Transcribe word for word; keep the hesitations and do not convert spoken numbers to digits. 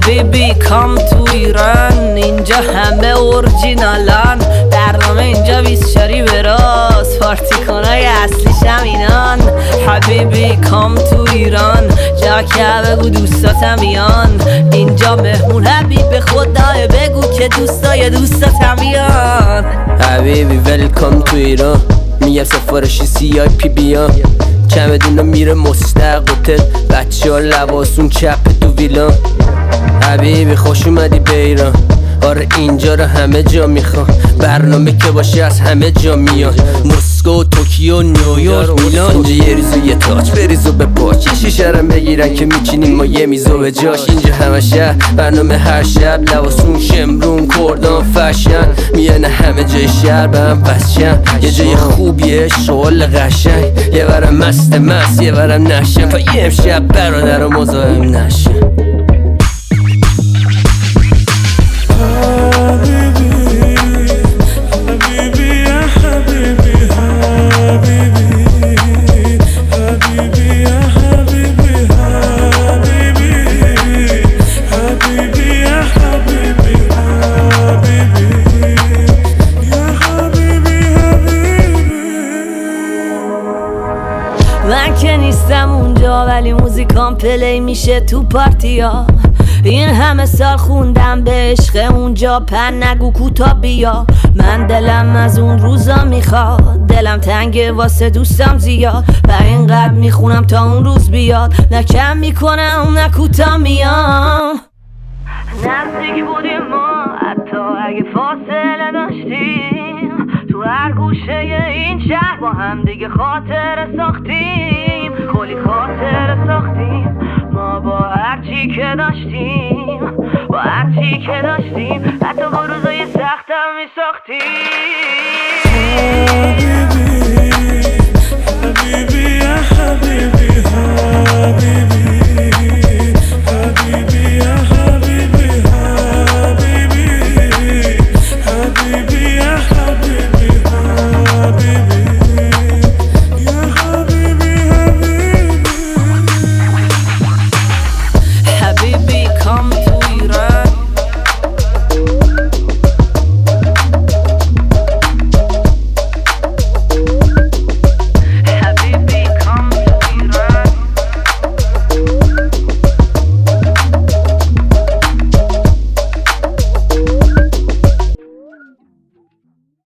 حبیبی کام تو ایران، اینجا همه اورجینالان. برنامه اینجا بیسچاری به راست، پارتیکانای اصلیش هم اینان. حبیبی کام تو ایران، جا که بگو دوستاتم بیان. اینجا مهمون حبیب خدای، بگو که دوستای دوستاتم بیان. حبیبی ویلکام تو ایران، میگم سفارشی سی آی پی بیان. چمدونا میره مستق هتل، بچه ها لباسون چپ تو ویلان. حبیبی خوش اومدی به ایران، آره اینجا رو همه جا میخوان. برنامه که باشه از همه جا میان، مسکو، توکیو، نیویورک، میلان. اینجا یه ریزو یه تاج بریزو به پاچ، یه شیشه رم بگیرن که میچینیم ما یه میزو به جاش. اینجا همه شهر برنامه هر شب، لباسون شمرون کردان فشن. میانه همه جای شهر به هم بسشن، یه جای خوبیه شغل قشنگ. یه برم مست مست یه برم نشن، تا یه امشب برادر و مزاحم نشن. من که نیستم اونجا ولی موزیکام پلی میشه تو پارتیا. این همه سال خوندم به عشق اونجا، پن نگو کوتا بیا. من دلم از اون روزا میخواد، دلم تنگه واسه دوستم زیاد. و اینقدر میخونم تا اون روز بیاد، نه کم میکنم نه کوتا میام. نزدیک بودیم ما حتی اگه فاصله داشتیم، تو هر گوشه این شهر با هم دیگه خاطر ساختیم. کلی خاطر ساختیم ما با هرچی که داشتیم، با هرچی که داشتیم. حتی با روزای سختم میساختیم.